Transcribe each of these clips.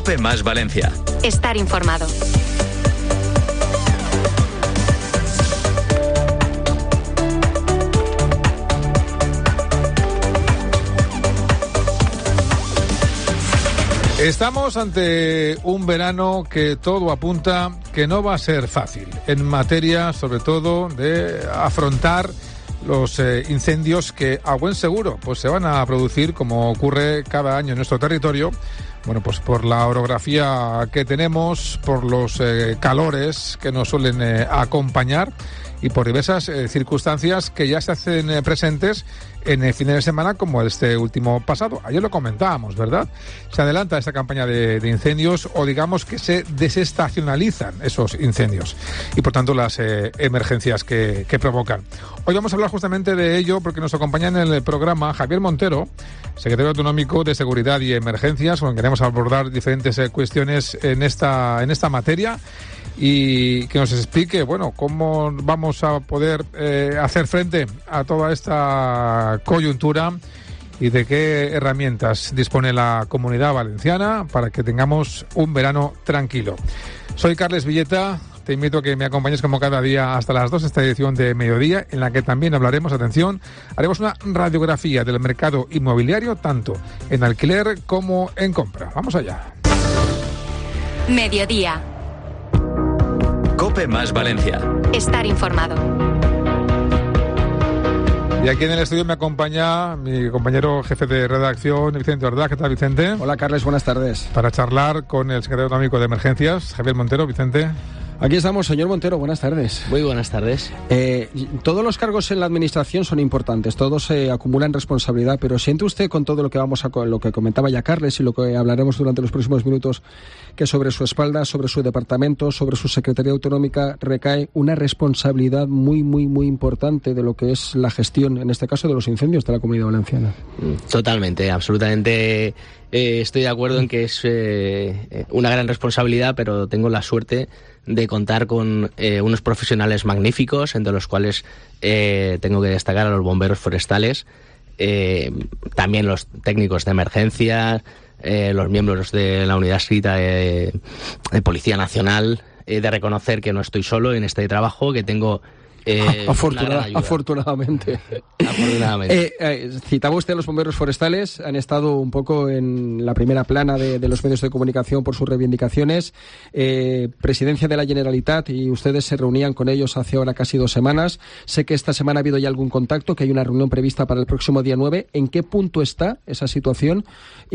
COPE más Valencia. Estar informado. Estamos ante un verano que todo apunta que no va a ser fácil, en materia sobre todo de afrontar los incendios que a buen seguro pues se van a producir, como ocurre cada año en nuestro territorio. Bueno, pues por la orografía que tenemos, por los calores que nos suelen acompañar y por diversas circunstancias que ya se hacen presentes en el fin de semana, como este último pasado. Ayer lo comentábamos, ¿verdad? Se adelanta esta campaña de incendios, o digamos que se desestacionalizan esos incendios y por tanto las emergencias que provocan. Hoy vamos a hablar justamente de ello porque nos acompaña en el programa Javier Montero, secretario autonómico de Seguridad y Emergencias, con quien queremos abordar diferentes cuestiones en esta materia, y que nos explique, bueno, cómo vamos a poder hacer frente a toda esta coyuntura y de qué herramientas dispone la Comunidad Valenciana para que tengamos un verano tranquilo. Soy Carles Villeta, te invito a que me acompañes como cada día hasta las 2 esta edición de Mediodía, en la que también hablaremos, atención, haremos una radiografía del mercado inmobiliario, tanto en alquiler como en compra. Vamos allá. Mediodía. COPE más Valencia. Estar informado. Y aquí en el estudio me acompaña mi compañero jefe de redacción, Vicente Ordaz. ¿Qué tal, Vicente? Hola, Carles, buenas tardes. Para charlar con el secretario autonómico de Emergencias, Javier Montero. Vicente. Aquí estamos, señor Montero, buenas tardes. Muy buenas tardes. Todos los cargos en la administración son importantes, todos acumulan responsabilidad, pero ¿siente usted, con todo lo que comentaba ya Carles y lo que hablaremos durante los próximos minutos, que sobre su espalda, sobre su departamento, sobre su Secretaría Autonómica recae una responsabilidad muy, muy, muy importante de lo que es la gestión, en este caso, de los incendios de la Comunidad Valenciana? Totalmente, absolutamente. Estoy de acuerdo en que es una gran responsabilidad, pero tengo la suerte de contar con unos profesionales magníficos, entre los cuales tengo que destacar a los bomberos forestales, también los técnicos de emergencia, los miembros de la unidad adscrita de Policía Nacional, de reconocer que no estoy solo en este trabajo, que tengo afortunadamente. Citaba usted a los bomberos forestales, han estado un poco en la primera plana de los medios de comunicación por sus reivindicaciones. Presidencia de la Generalitat, y ustedes se reunían con ellos hace ahora casi 2 semanas. Sé que esta semana ha habido ya algún contacto, que hay una reunión prevista para el próximo día 9. ¿En qué punto está esa situación?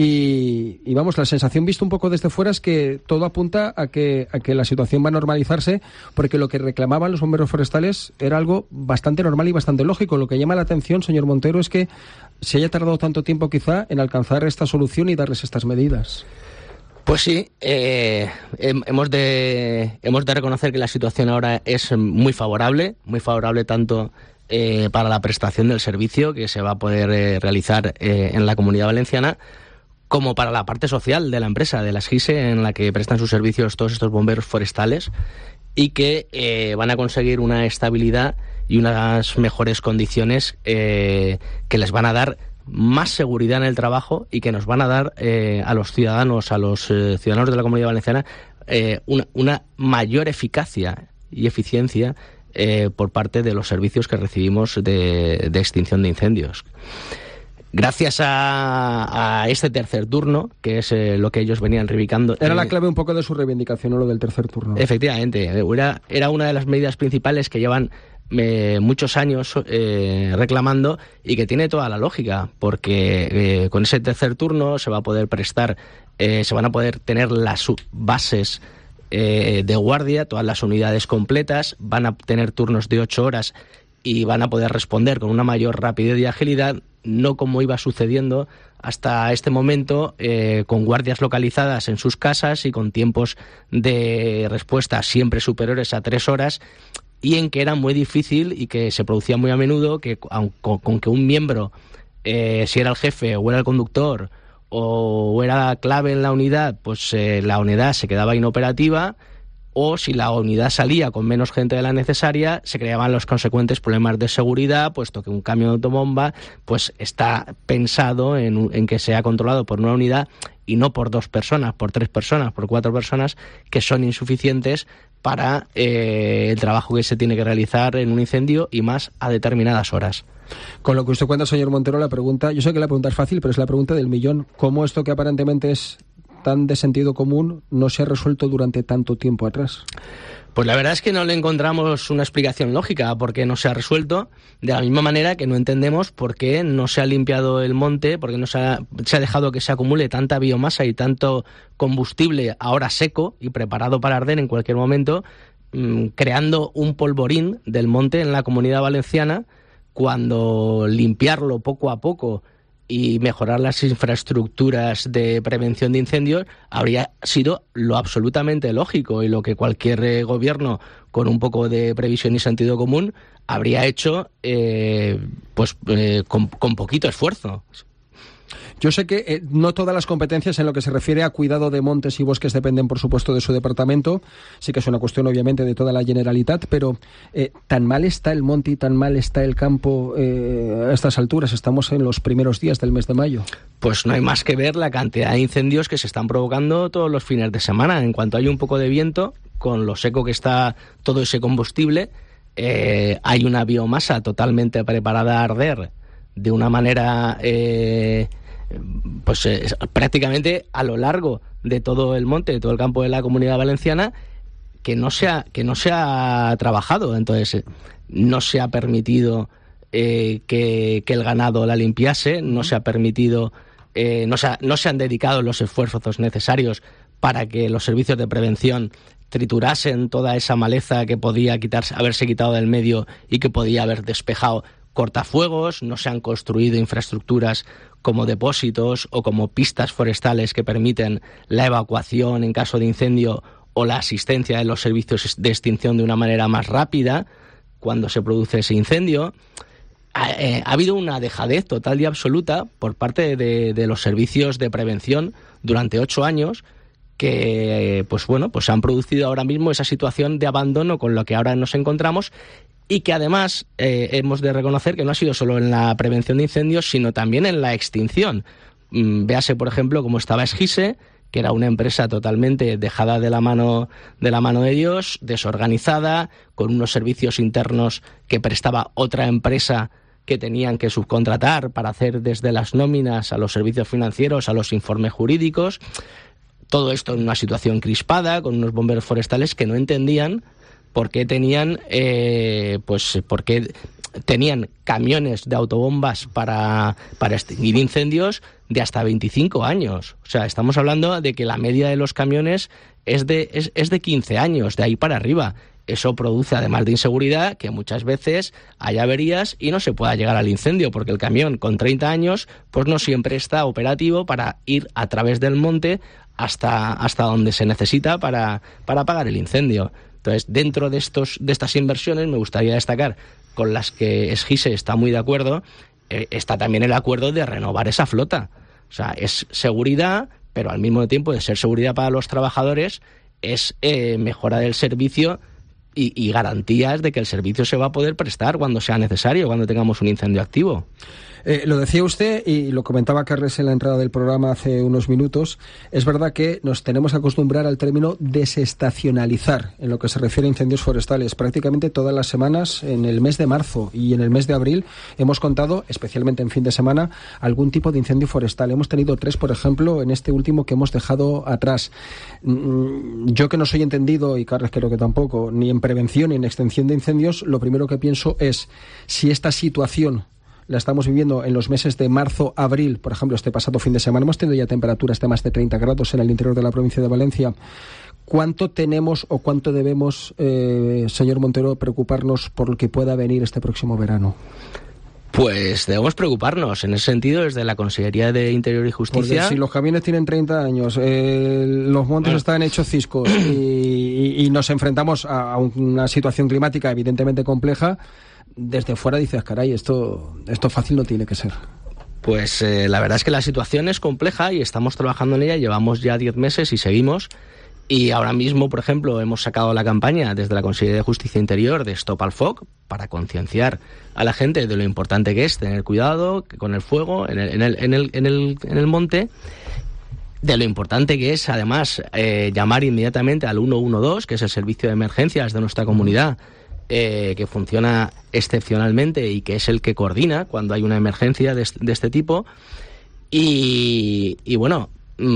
Y vamos, la sensación vista un poco desde fuera es que todo apunta a que la situación va a normalizarse, porque lo que reclamaban los bomberos forestales era algo bastante normal y bastante lógico. Lo que llama la atención, señor Montero, es que se haya tardado tanto tiempo quizá en alcanzar esta solución y darles estas medidas. Pues sí, hemos de reconocer que la situación ahora es muy favorable tanto para la prestación del servicio que se va a poder realizar en la Comunidad Valenciana, como para la parte social de la empresa, de la SGISE, en la que prestan sus servicios todos estos bomberos forestales, y que van a conseguir una estabilidad y unas mejores condiciones que les van a dar más seguridad en el trabajo y que nos van a dar a los ciudadanos de la Comunidad Valenciana una mayor eficacia y eficiencia por parte de los servicios que recibimos de extinción de incendios. Gracias a este tercer turno, que es lo que ellos venían reivindicando. Era la clave un poco de su reivindicación, ¿no? Lo del tercer turno. Efectivamente, era una de las medidas principales que llevan muchos años reclamando, y que tiene toda la lógica, porque con ese tercer turno se va a poder prestar, se van a poder tener las bases de guardia, todas las unidades completas, van a tener turnos de 8 horas y van a poder responder con una mayor rapidez y agilidad, no como iba sucediendo hasta este momento, con guardias localizadas en sus casas y con tiempos de respuesta siempre superiores a 3 horas, y en que era muy difícil y que se producía muy a menudo que con que un miembro, si era el jefe o era el conductor o era clave en la unidad, pues la unidad se quedaba inoperativa, o si la unidad salía con menos gente de la necesaria, se creaban los consecuentes problemas de seguridad, puesto que un camión de autobomba pues está pensado en que sea controlado por una unidad y no por 2 personas, por 3 personas, por 4 personas, que son insuficientes para el trabajo que se tiene que realizar en un incendio y más a determinadas horas. Con lo que usted cuenta, señor Montero, la pregunta, yo sé que la pregunta es fácil, pero es la pregunta del millón. ¿Cómo esto que aparentemente es tan de sentido común no se ha resuelto durante tanto tiempo atrás? Pues la verdad es que no le encontramos una explicación lógica a por qué no se ha resuelto, de la misma manera que no entendemos por qué no se ha limpiado el monte, por qué no se ha dejado que se acumule tanta biomasa y tanto combustible ahora seco y preparado para arder en cualquier momento, creando un polvorín del monte en la Comunidad Valenciana, cuando limpiarlo poco a poco y mejorar las infraestructuras de prevención de incendios habría sido lo absolutamente lógico y lo que cualquier gobierno con un poco de previsión y sentido común habría hecho con poquito esfuerzo. Yo sé que no todas las competencias en lo que se refiere a cuidado de montes y bosques dependen, por supuesto, de su departamento. Sí que es una cuestión, obviamente, de toda la Generalitat, pero ¿tan mal está el monte y tan mal está el campo a estas alturas? Estamos en los primeros días del mes de mayo. Pues no hay más que ver la cantidad de incendios que se están provocando todos los fines de semana. En cuanto hay un poco de viento, con lo seco que está todo ese combustible, hay una biomasa totalmente preparada a arder de una manera prácticamente a lo largo de todo el monte, de todo el campo de la Comunidad Valenciana, que no se ha trabajado. Entonces no se ha permitido que el ganado la limpiase, no se ha permitido, no se han dedicado los esfuerzos necesarios para que los servicios de prevención triturasen toda esa maleza que podía haberse quitado del medio y que podía haber despejado cortafuegos. No se han construido infraestructuras como depósitos o como pistas forestales que permiten la evacuación en caso de incendio o la asistencia de los servicios de extinción de una manera más rápida cuando se produce ese incendio. Ha habido una dejadez total y absoluta por parte de los servicios de prevención durante 8 años que se han producido ahora mismo esa situación de abandono con lo que ahora nos encontramos. Y que además hemos de reconocer que no ha sido solo en la prevención de incendios, sino también en la extinción. Véase, por ejemplo, cómo estaba Esgise, que era una empresa totalmente dejada de la mano de Dios, desorganizada, con unos servicios internos que prestaba otra empresa que tenían que subcontratar para hacer desde las nóminas a los servicios financieros, a los informes jurídicos. Todo esto en una situación crispada, con unos bomberos forestales que no entendían por qué tenían camiones de autobombas para extinguir incendios de hasta 25 años. O sea, estamos hablando de que la media de los camiones es de 15 años, de ahí para arriba. Eso produce, además de inseguridad, que muchas veces haya averías y no se pueda llegar al incendio, porque el camión con 30 años pues no siempre está operativo para ir a través del monte hasta donde se necesita para apagar el incendio. Entonces, dentro de estas inversiones, me gustaría destacar, con las que Esgise está muy de acuerdo, está también el acuerdo de renovar esa flota. O sea, es seguridad, pero al mismo tiempo de ser seguridad para los trabajadores, es mejora del servicio y garantías de que el servicio se va a poder prestar cuando sea necesario, cuando tengamos un incendio activo. Lo decía usted y lo comentaba Carles en la entrada del programa hace unos minutos. Es verdad que nos tenemos que acostumbrar al término desestacionalizar en lo que se refiere a incendios forestales. Prácticamente todas las semanas, en el mes de marzo y en el mes de abril, hemos contado, especialmente en fin de semana, algún tipo de incendio forestal. Hemos tenido 3, por ejemplo, en este último que hemos dejado atrás. Yo, que no soy entendido, y Carles creo que tampoco, ni en prevención ni en extinción de incendios, lo primero que pienso es si esta situación la estamos viviendo en los meses de marzo, abril. Por ejemplo, este pasado fin de semana hemos tenido ya temperaturas de más de 30 grados en el interior de la provincia de Valencia. ¿Cuánto tenemos o cuánto debemos, señor Montero, preocuparnos por lo que pueda venir este próximo verano? Pues debemos preocuparnos en ese sentido desde la Consejería de Interior y Justicia. Porque si los camiones tienen 30 años, los montes están hechos ciscos y nos enfrentamos a una situación climática evidentemente compleja, desde fuera dices, caray, esto fácil no tiene que ser. Pues la verdad es que la situación es compleja y estamos trabajando en ella, llevamos ya 10 meses y seguimos. Y ahora mismo, por ejemplo, hemos sacado la campaña desde la Consejería de Justicia Interior de Stop al Foc para concienciar a la gente de lo importante que es tener cuidado con el fuego en el monte, de lo importante que es, además, llamar inmediatamente al 112, que es el servicio de emergencias de nuestra comunidad, que funciona excepcionalmente y que es el que coordina cuando hay una emergencia de este tipo. Y bueno...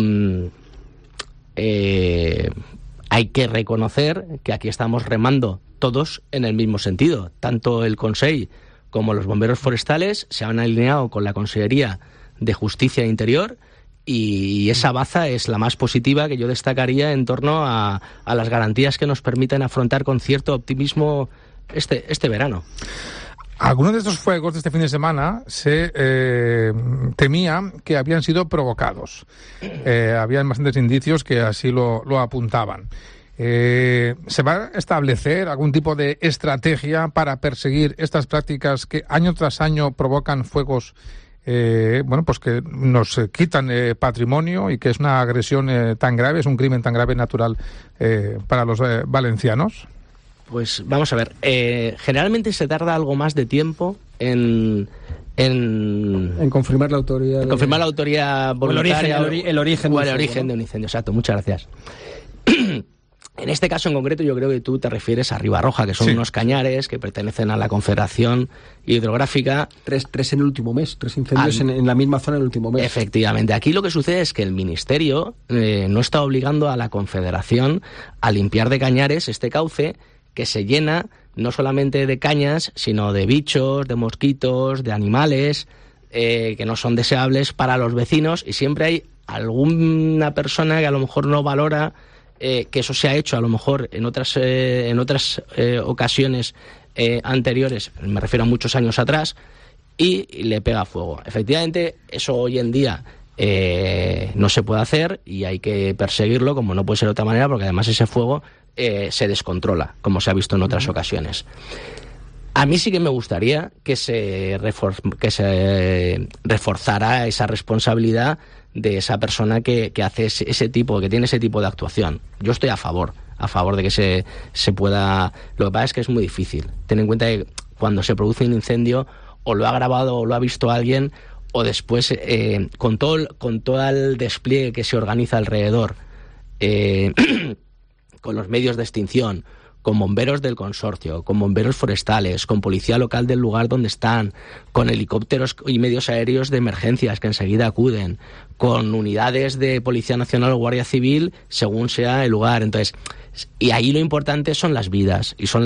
hay que reconocer que aquí estamos remando todos en el mismo sentido. Tanto el Consell como los bomberos forestales se han alineado con la Consellería de Justicia e Interior, y esa baza es la más positiva que yo destacaría en torno a las garantías que nos permiten afrontar con cierto optimismo este verano. Algunos de estos fuegos de este fin de semana se temía que habían sido provocados. Habían bastantes indicios que así lo apuntaban. ¿Se va a establecer algún tipo de estrategia para perseguir estas prácticas que año tras año provocan fuegos pues que nos quitan patrimonio y que es una agresión tan grave, es un crimen tan grave natural para los valencianos? Pues vamos a ver, generalmente se tarda algo más de tiempo en confirmar la autoría. En confirmar la autoría voluntaria. El origen de un incendio, exacto, muchas gracias. En este caso en concreto yo creo que tú te refieres a Ribarroja, que son unos cañares que pertenecen a la Confederación Hidrográfica. Tres en el último mes, 3 incendios en la misma zona en el último mes. Efectivamente. Aquí lo que sucede es que el Ministerio no está obligando a la Confederación a limpiar de cañares este cauce, que se llena no solamente de cañas, sino de bichos, de mosquitos, de animales que no son deseables para los vecinos, y siempre hay alguna persona que a lo mejor no valora que eso se ha hecho a lo mejor en otras ocasiones anteriores, me refiero a muchos años atrás, y le pega fuego. Efectivamente, eso hoy en día no se puede hacer y hay que perseguirlo, como no puede ser de otra manera, porque además ese fuego se descontrola, como se ha visto en otras ocasiones. A mí sí que me gustaría que se reforzara esa responsabilidad de esa persona que hace ese tipo, que tiene ese tipo de actuación. Yo estoy a favor de que se pueda. Lo que pasa es que es muy difícil. Ten en cuenta que cuando se produce un incendio, o lo ha grabado o lo ha visto alguien, o después con todo el despliegue que se organiza alrededor, con los medios de extinción, con bomberos del consorcio, con bomberos forestales, con policía local del lugar donde están, con helicópteros y medios aéreos de emergencias que enseguida acuden, con unidades de Policía Nacional o Guardia Civil, según sea el lugar. Entonces, y ahí lo importante son las vidas, y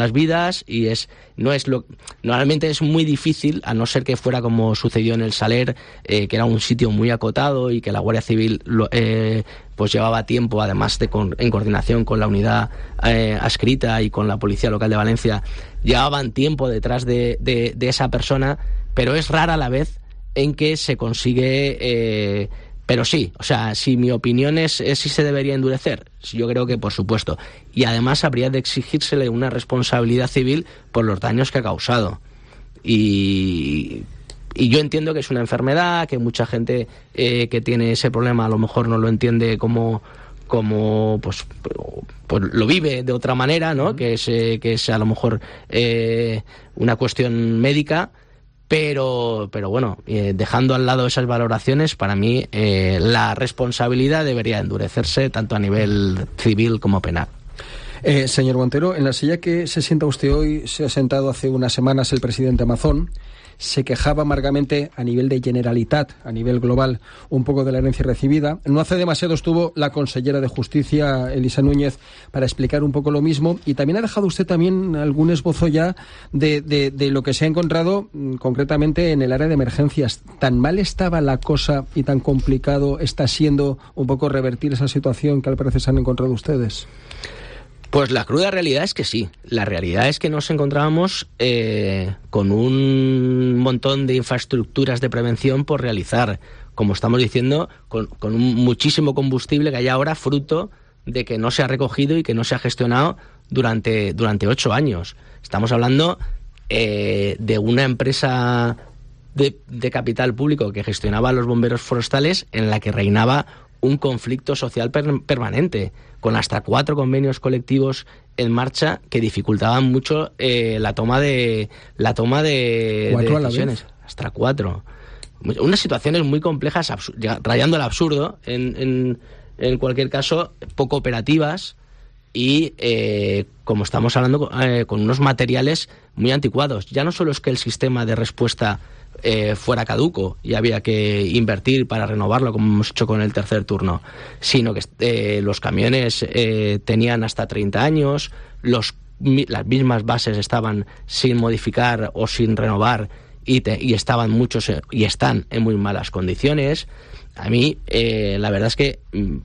normalmente es muy difícil, a no ser que fuera como sucedió en el Saler, que era un sitio muy acotado y que la Guardia Civil pues llevaba tiempo, además en coordinación con la unidad adscrita y con la Policía Local de Valencia, llevaban tiempo detrás de esa persona, pero es rara la vez en que se consigue. Pero sí, o sea, si mi opinión es si se debería endurecer, yo creo que por supuesto. Y además habría de exigírsele una responsabilidad civil por los daños que ha causado. Y yo entiendo que es una enfermedad, que mucha gente que tiene ese problema a lo mejor no lo entiende como pues lo vive de otra manera, ¿no? Que es a lo mejor una cuestión médica. Pero bueno, dejando al lado esas valoraciones, para mí la responsabilidad debería endurecerse tanto a nivel civil como penal. Señor Montero, en la silla que se sienta usted hoy se ha sentado hace unas semanas el presidente Mazón. Se quejaba amargamente a nivel de Generalitat, a nivel global, un poco de la herencia recibida. No hace demasiado estuvo la consellera de Justicia, Elisa Núñez, para explicar un poco lo mismo. Y también ha dejado usted también algún esbozo ya de lo que se ha encontrado concretamente en el área de emergencias. ¿Tan mal estaba la cosa y tan complicado está siendo un poco revertir esa situación que al parecer se han encontrado ustedes? Pues la cruda realidad es que sí. La realidad es que nos encontrábamos con un montón de infraestructuras de prevención por realizar, como estamos diciendo, con muchísimo combustible que hay ahora fruto de que no se ha recogido y que no se ha gestionado durante 8 años. Estamos hablando de una empresa de capital público que gestionaba los bomberos forestales, en la que reinaba un conflicto social permanente, con hasta 4 convenios colectivos en marcha que dificultaban mucho la toma de decisiones. Hasta 4. Unas situaciones muy complejas, rayando el absurdo, en cualquier caso, poco operativas y, como estamos hablando, con unos materiales muy anticuados. Ya no solo es que el sistema de respuesta fuera caduco y había que invertir para renovarlo, como hemos hecho con el tercer turno, sino que los camiones tenían hasta 30 años, las mismas bases estaban sin modificar o sin renovar y estaban muchos y están en muy malas condiciones. A mí la verdad es que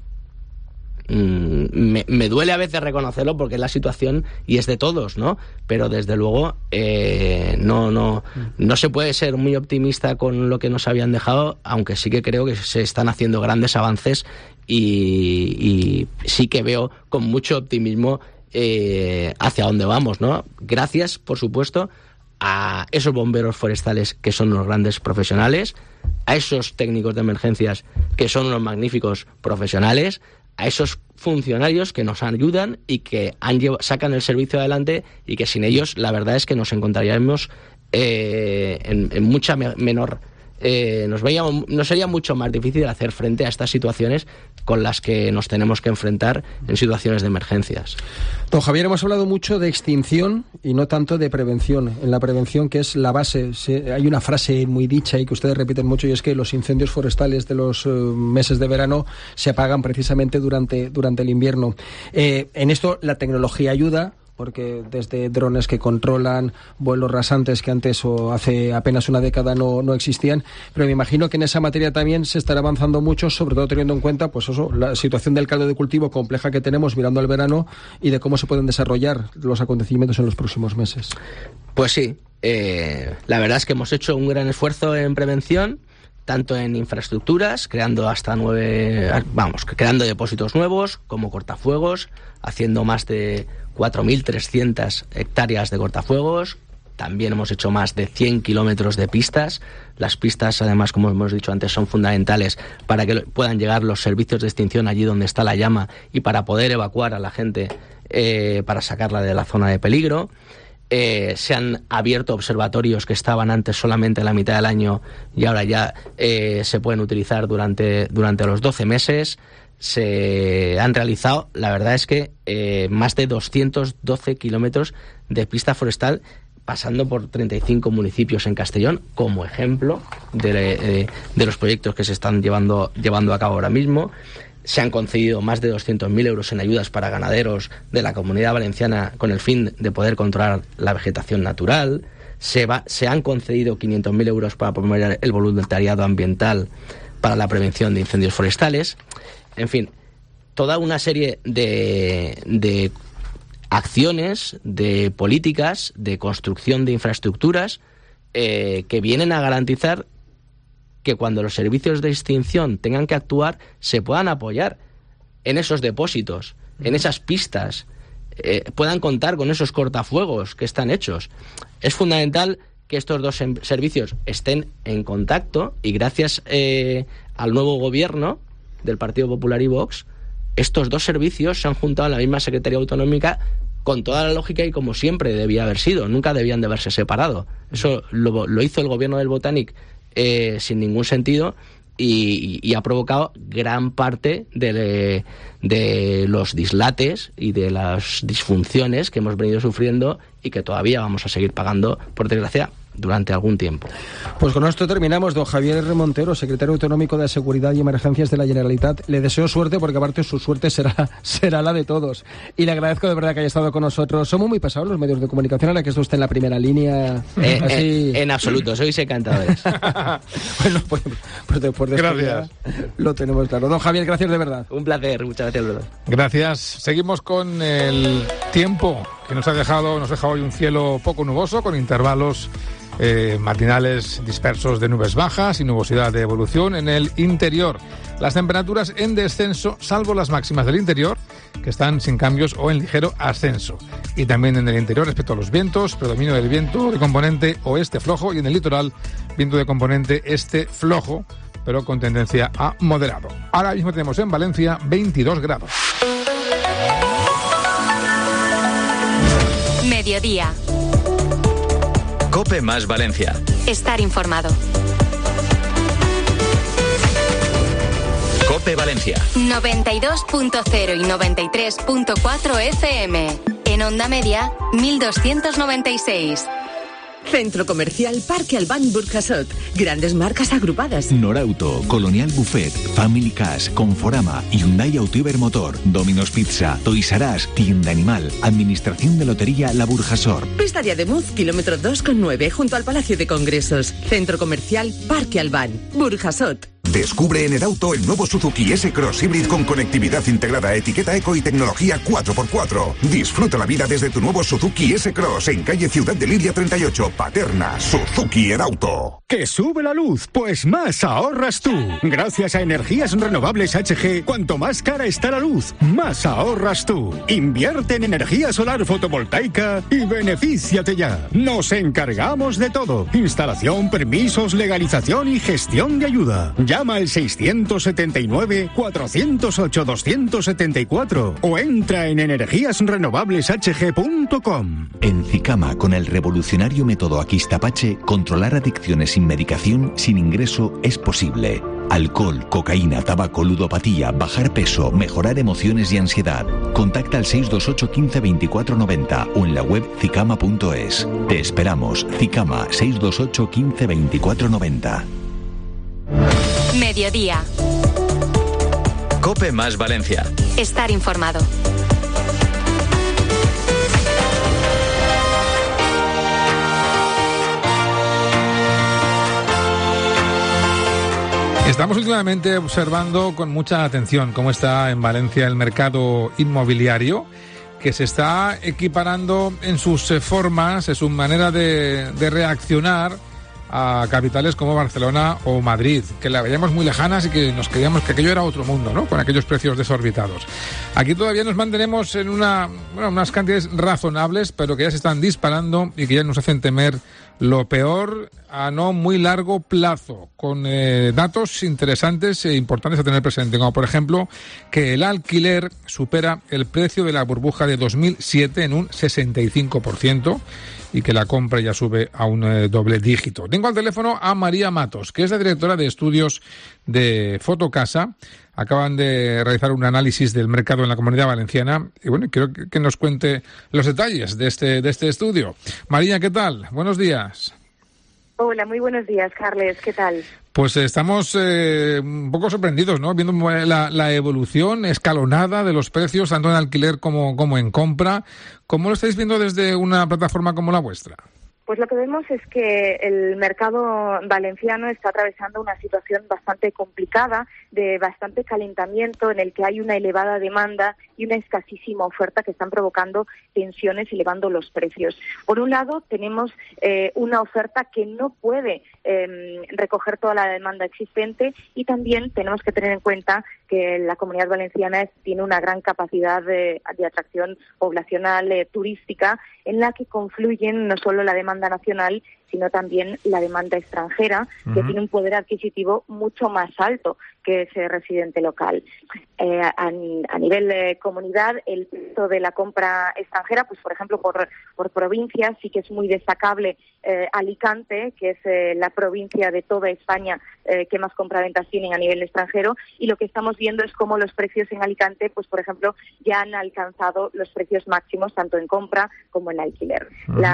me duele a veces reconocerlo porque es la situación y es de todos, ¿no? Pero desde luego no se puede ser muy optimista con lo que nos habían dejado, aunque sí que creo que se están haciendo grandes avances y sí que veo con mucho optimismo hacia dónde vamos, ¿no? Gracias, por supuesto, a esos bomberos forestales que son unos grandes profesionales, a esos técnicos de emergencias que son unos magníficos profesionales, a esos funcionarios que nos ayudan y que sacan el servicio adelante y que sin ellos la verdad es que nos encontraríamos en mucha menor... nos sería mucho más difícil hacer frente a estas situaciones con las que nos tenemos que enfrentar en situaciones de emergencias. Don Javier, hemos hablado mucho de extinción y no tanto de prevención. En la prevención, que es la base, hay una frase muy dicha y que ustedes repiten mucho, y es que los incendios forestales de los meses de verano se apagan precisamente durante el invierno. En esto la tecnología ayuda, porque desde drones que controlan vuelos rasantes que antes o hace apenas una década no existían, pero me imagino que en esa materia también se estará avanzando mucho, sobre todo teniendo en cuenta pues eso, la situación del caldo de cultivo compleja que tenemos mirando al verano y de cómo se pueden desarrollar los acontecimientos en los próximos meses. Pues sí, la verdad es que hemos hecho un gran esfuerzo en prevención, tanto en infraestructuras, creando creando depósitos nuevos, como cortafuegos, haciendo más de 4.300 hectáreas de cortafuegos. También hemos hecho más de 100 kilómetros de pistas. Las pistas, además, como hemos dicho antes, son fundamentales para que puedan llegar los servicios de extinción allí donde está la llama y para poder evacuar a la gente para sacarla de la zona de peligro. Se han abierto observatorios que estaban antes solamente en la mitad del año y ahora ya se pueden utilizar durante los 12 meses. Se han realizado, la verdad es que más de 212 kilómetros de pista forestal, pasando por 35 municipios en Castellón, como ejemplo de los proyectos que se están llevando a cabo ahora mismo. Se han concedido más de 200.000 euros en ayudas para ganaderos de la Comunidad Valenciana con el fin de poder controlar la vegetación natural. Se han concedido 500.000 euros para promover el voluntariado ambiental para la prevención de incendios forestales. En fin, toda una serie de acciones, de políticas, de construcción de infraestructuras que vienen a garantizar que cuando los servicios de extinción tengan que actuar, se puedan apoyar en esos depósitos, en esas pistas, puedan contar con esos cortafuegos que están hechos. Es fundamental que estos dos servicios estén en contacto y gracias al nuevo gobierno del Partido Popular y Vox, estos dos servicios se han juntado en la misma Secretaría Autonómica con toda la lógica y como siempre debía haber sido. Nunca debían de haberse separado. Eso lo hizo el gobierno del Botanic sin ningún sentido y ha provocado gran parte de los dislates y de las disfunciones que hemos venido sufriendo y que todavía vamos a seguir pagando, por desgracia, durante algún tiempo. Pues con esto terminamos. Don Javier Montero, secretario autonómico de Seguridad y Emergencias de la Generalitat, le deseo suerte porque aparte su suerte será la de todos. Y le agradezco de verdad que haya estado con nosotros. Somos muy pesados los medios de comunicación, ahora que está usted en la primera línea. Así... En absoluto, sois encantadores. Bueno, pues después de gracias. Lo tenemos claro. Don Javier, gracias de verdad. Un placer, muchas gracias, Lourdes. Gracias. Seguimos con el tiempo que nos deja hoy un cielo poco nuboso, con intervalos matinales dispersos de nubes bajas y nubosidad de evolución en el interior. Las temperaturas en descenso, salvo las máximas del interior, que están sin cambios o en ligero ascenso. Y también en el interior, respecto a los vientos, predominio del viento de componente oeste flojo y en el litoral, viento de componente este flojo, pero con tendencia a moderado. Ahora mismo tenemos en Valencia 22 grados. Mediodía. COPE más Valencia. Estar informado. COPE Valencia. 92.0 y 93.4 FM. En onda media, 1296. Centro Comercial Parque Albán Burjasot. Grandes marcas agrupadas. Norauto, Colonial Buffet, Family Cash, Conforama, Hyundai Autoiber Motor, Domino's Pizza, Toys R Us, Tienda Animal, Administración de Lotería La Burjasot. Pista de Ademuz, kilómetro 2,9, junto al Palacio de Congresos. Centro Comercial Parque Albán Burjasot. Descubre en Edauto el nuevo Suzuki S-Cross Hybrid con conectividad integrada, etiqueta eco y tecnología 4x4. Disfruta la vida desde tu nuevo Suzuki S-Cross en calle Ciudad de Liria 38, Paterna. Suzuki Edauto. ¿Que sube la luz? Pues más ahorras tú. Gracias a Energías Renovables HG, cuanto más cara está la luz, más ahorras tú. Invierte en energía solar fotovoltaica y benefíciate ya. Nos encargamos de todo. Instalación, permisos, legalización y gestión de ayuda. Llama al 679-408-274 o entra en energíasrenovableshg.com. En Zicama, con el revolucionario método Aquistapache, controlar adicciones sin medicación, sin ingreso, es posible. Alcohol, cocaína, tabaco, ludopatía, bajar peso, mejorar emociones y ansiedad. Contacta al 628 15 24 90 o en la web zicama.es. Te esperamos. Zicama 628 15 24 90. Mediodía. COPE más Valencia. Estar informado. Estamos últimamente observando con mucha atención cómo está en Valencia el mercado inmobiliario, que se está equiparando en sus formas, en su manera de reaccionar a capitales como Barcelona o Madrid, que la veíamos muy lejanas y que nos creíamos que aquello era otro mundo, ¿no? Con aquellos precios desorbitados. Aquí todavía nos mantenemos en unas cantidades razonables, pero que ya se están disparando y que ya nos hacen temer lo peor a no muy largo plazo, con datos interesantes e importantes a tener presente, como por ejemplo que el alquiler supera el precio de la burbuja de 2007 en un 65%, y que la compra ya sube a un doble dígito. Tengo al teléfono a María Matos, que es la directora de estudios de Fotocasa. Acaban de realizar un análisis del mercado en la Comunidad Valenciana y bueno, quiero que nos cuente los detalles de este estudio. María, ¿qué tal? Buenos días. Hola, muy buenos días, Carles. ¿Qué tal? Pues estamos un poco sorprendidos, ¿no? Viendo la evolución escalonada de los precios, tanto en alquiler como en compra. ¿Cómo lo estáis viendo desde una plataforma como la vuestra? Pues lo que vemos es que el mercado valenciano está atravesando una situación bastante complicada, de bastante calentamiento, en el que hay una elevada demanda y una escasísima oferta que están provocando tensiones y elevando los precios. Por un lado, tenemos una oferta que no puede recoger toda la demanda existente, y también tenemos que tener en cuenta que la Comunidad Valenciana tiene una gran capacidad de atracción poblacional turística, en la que confluyen no solo la demanda nacional, sino también la demanda extranjera, que tiene un poder adquisitivo mucho más alto que ese residente local. A nivel de comunidad, el peso de la compra extranjera, pues por ejemplo, por provincias, sí que es muy destacable Alicante, que es la provincia de toda España que más compraventas tienen a nivel extranjero, y lo que estamos viendo es cómo los precios en Alicante, pues por ejemplo, ya han alcanzado los precios máximos tanto en compra como en alquiler.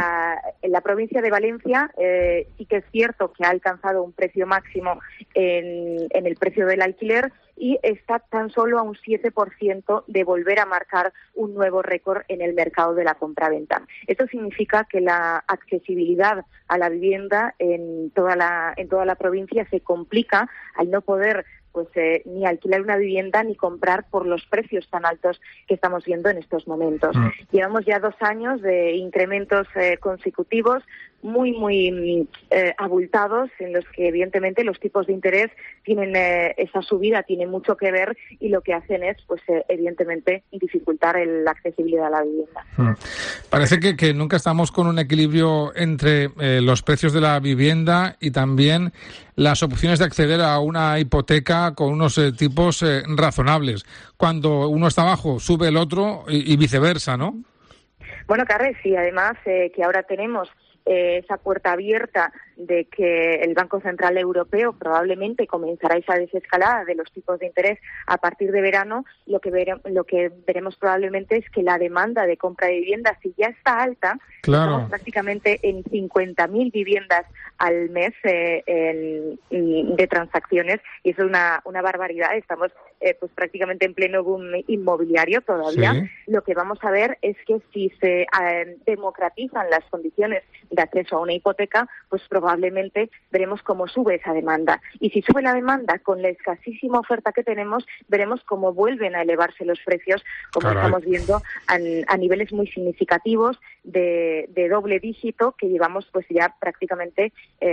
En la provincia de Valencia sí que es cierto que ha alcanzado un precio máximo en el precio del alquiler, y está tan solo a un 7% de volver a marcar un nuevo récord en el mercado de la compraventa. Esto significa que la accesibilidad a la vivienda en toda la provincia se complica al no poder ni alquilar una vivienda ni comprar por los precios tan altos que estamos viendo en estos momentos. Llevamos ya 2 años de incrementos consecutivos muy abultados, en los que evidentemente los tipos de interés tienen esa subida tiene mucho que ver, y lo que hacen es, pues evidentemente, dificultar la accesibilidad a la vivienda. Parece que nunca estamos con un equilibrio entre los precios de la vivienda y también las opciones de acceder a una hipoteca con unos tipos razonables. Cuando uno está abajo, sube el otro y viceversa, ¿no? Bueno, Carles, sí, además que ahora tenemos esa puerta abierta de que el Banco Central Europeo probablemente comenzará esa desescalada de los tipos de interés a partir de verano. Lo que veremos probablemente es que la demanda de compra de viviendas, si ya está alta, estamos prácticamente en 50.000 viviendas al mes de transacciones, y eso es una barbaridad. Estamos pues prácticamente en pleno boom inmobiliario todavía. Sí. Lo que vamos a ver es que si se democratizan las condiciones de acceso a una hipoteca, pues probablemente veremos cómo sube esa demanda. Y si sube la demanda con la escasísima oferta que tenemos, veremos cómo vuelven a elevarse los precios, como estamos viendo a niveles muy significativos de doble dígito, que llevamos pues ya prácticamente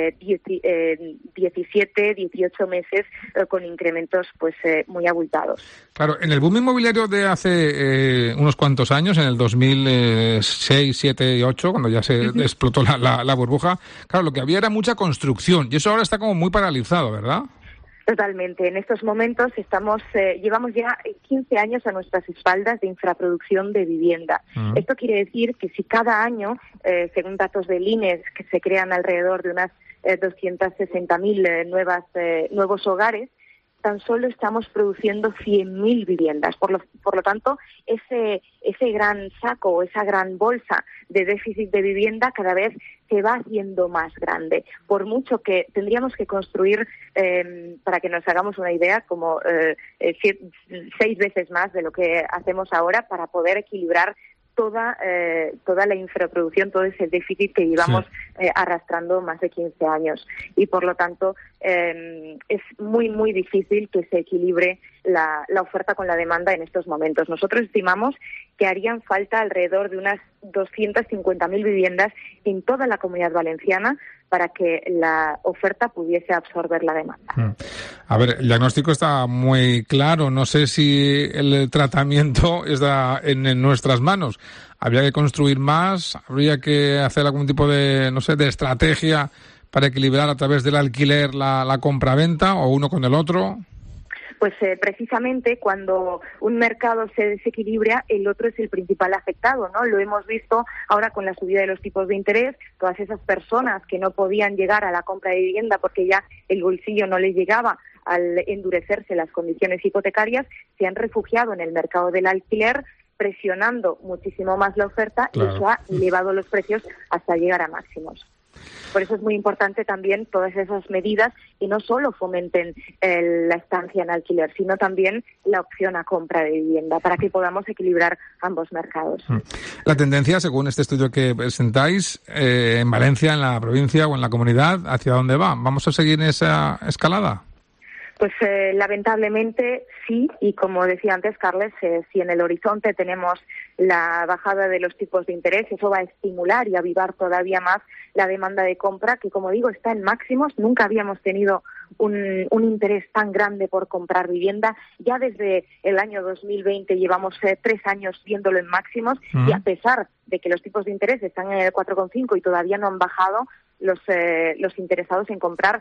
17, 18 meses con incrementos pues muy abultados. Claro, en el boom inmobiliario de hace unos cuantos años, en el 2006, 7 y 8, cuando ya se explotó la burbuja, claro, lo que había era mucha construcción, y eso ahora está como muy paralizado, ¿verdad? Totalmente. En estos momentos llevamos ya 15 años a nuestras espaldas de infraproducción de vivienda. Esto quiere decir que si cada año, según datos del INE, que se crean alrededor de unas 260.000 nuevos hogares, tan solo estamos produciendo 100.000 viviendas. Por lo tanto, ese gran saco o esa gran bolsa de déficit de vivienda cada vez se va haciendo más grande. Por mucho que tendríamos que construir, para que nos hagamos una idea, como 6 veces más de lo que hacemos ahora para poder equilibrar toda la infraproducción, todo ese déficit que llevamos arrastrando más de 15 años. Y por lo tanto es muy, muy difícil que se equilibre la oferta con la demanda en estos momentos. Nosotros estimamos que harían falta alrededor de unas 250.000 viviendas en toda la Comunidad Valenciana para que la oferta pudiese absorber la demanda. A ver, el diagnóstico está muy claro. No sé si el tratamiento está en nuestras manos. ¿Habría que construir más? ¿Habría que hacer algún tipo de estrategia para equilibrar a través del alquiler la compraventa, o uno con el otro? Pues precisamente cuando un mercado se desequilibra, el otro es el principal afectado, ¿no? Lo hemos visto ahora con la subida de los tipos de interés. Todas esas personas que no podían llegar a la compra de vivienda porque ya el bolsillo no les llegaba al endurecerse las condiciones hipotecarias, se han refugiado en el mercado del alquiler, presionando muchísimo más la oferta, y eso ha elevado los precios hasta llegar a máximos. Por eso es muy importante también todas esas medidas que no solo fomenten la estancia en alquiler, sino también la opción a compra de vivienda, para que podamos equilibrar ambos mercados. La tendencia, según este estudio que presentáis, en Valencia, en la provincia o en la comunidad, ¿hacia dónde va? ¿Vamos a seguir en esa escalada? Pues lamentablemente sí, y como decía antes Carles, si en el horizonte tenemos la bajada de los tipos de interés, eso va a estimular y avivar todavía más la demanda de compra, que como digo está en máximos. Nunca habíamos tenido un interés tan grande por comprar vivienda. Ya desde el año 2020 llevamos 3 años viéndolo en máximos, y a pesar de que los tipos de interés están en el 4,5 y todavía no han bajado, los interesados en comprar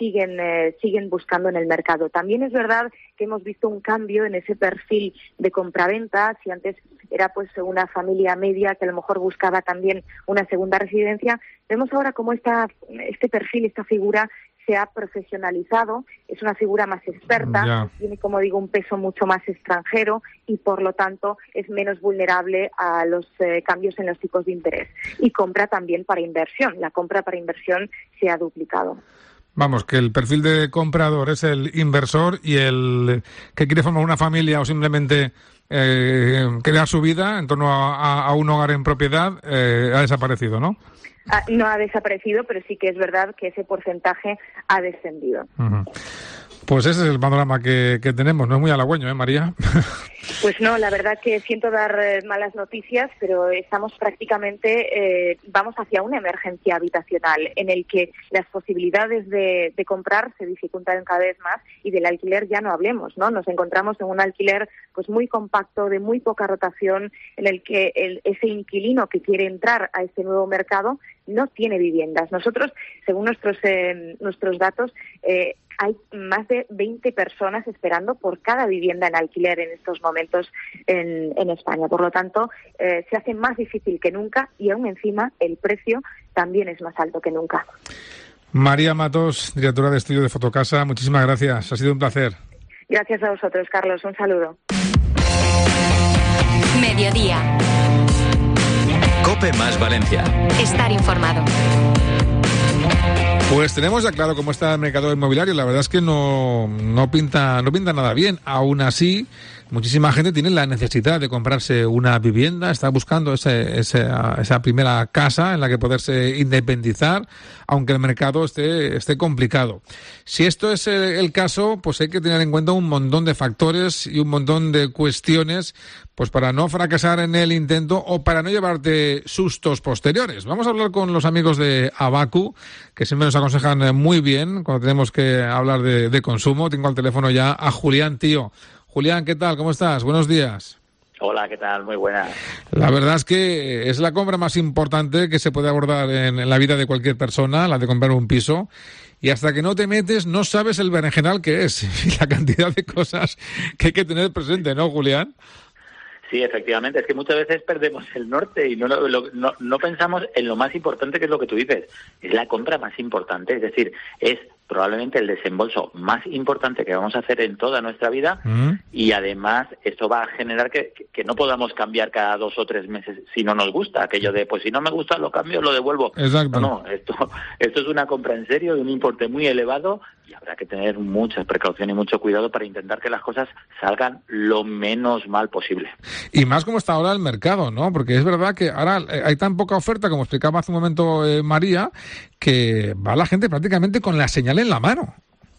siguen buscando en el mercado. También es verdad que hemos visto un cambio en ese perfil de compraventa. Si antes era pues una familia media que a lo mejor buscaba también una segunda residencia, vemos ahora cómo este perfil, esta figura se ha profesionalizado, es una figura más experta, tiene, como digo, un peso mucho más extranjero, y por lo tanto es menos vulnerable a los cambios en los tipos de interés. Y compra también para inversión. La compra para inversión se ha duplicado. Vamos, que el perfil de comprador es el inversor, y el que quiere formar una familia o simplemente crear su vida en torno a un hogar en propiedad ha desaparecido, ¿no? No ha desaparecido, pero sí que es verdad que ese porcentaje ha descendido. Uh-huh. Pues ese es el panorama que tenemos. No es muy halagüeño, ¿eh, María? Pues no, la verdad que siento dar malas noticias, pero estamos prácticamente, vamos hacia una emergencia habitacional en el que las posibilidades de comprar se dificultan cada vez más y del alquiler ya no hablemos, ¿no? Nos encontramos en un alquiler pues muy compacto, de muy poca rotación, en el que ese inquilino que quiere entrar a este nuevo mercado no tiene viviendas. Nosotros, según nuestros datos, hay más de 20 personas esperando por cada vivienda en alquiler en estos momentos en España. Por lo tanto, se hace más difícil que nunca y aún encima el precio también es más alto que nunca. María Matos, directora de estudio de Fotocasa, muchísimas gracias. Ha sido un placer. Gracias a vosotros, Carlos. Un saludo. Mediodía. COPE más Valencia. Estar informado. Pues tenemos ya claro cómo está el mercado inmobiliario. La verdad es que no pinta nada bien. Aún así, muchísima gente tiene la necesidad de comprarse una vivienda, está buscando esa primera casa en la que poderse independizar, aunque el mercado esté complicado. Si esto es el caso, pues hay que tener en cuenta un montón de factores y un montón de cuestiones, pues para no fracasar en el intento o para no llevarte sustos posteriores. Vamos a hablar con los amigos de Abacu, que siempre nos aconsejan muy bien cuando tenemos que hablar de consumo. Tengo al teléfono ya a Julián Tío. Julián, ¿qué tal? ¿Cómo estás? Buenos días. Hola, ¿qué tal? Muy buenas. La verdad es que es la compra más importante que se puede abordar en la vida de cualquier persona, la de comprar un piso. Y hasta que no te metes, no sabes el berenjenal que es y la cantidad de cosas que hay que tener presente, ¿no, Julián? Sí, efectivamente, es que muchas veces perdemos el norte y no pensamos en lo más importante, que es lo que tú dices. Es la compra más importante, es decir, es probablemente el desembolso más importante que vamos a hacer en toda nuestra vida y además esto va a generar que no podamos cambiar cada 2 o 3 meses si no nos gusta. Aquello de, pues si no me gusta lo cambio, lo devuelvo. Exacto. No, esto es una compra en serio de un importe muy elevado y habrá que tener mucha precaución y mucho cuidado para intentar que las cosas salgan lo menos mal posible. Y más como está ahora el mercado, ¿no? Porque es verdad que ahora hay tan poca oferta, como explicaba hace un momento María, que va la gente prácticamente con la señal en la mano.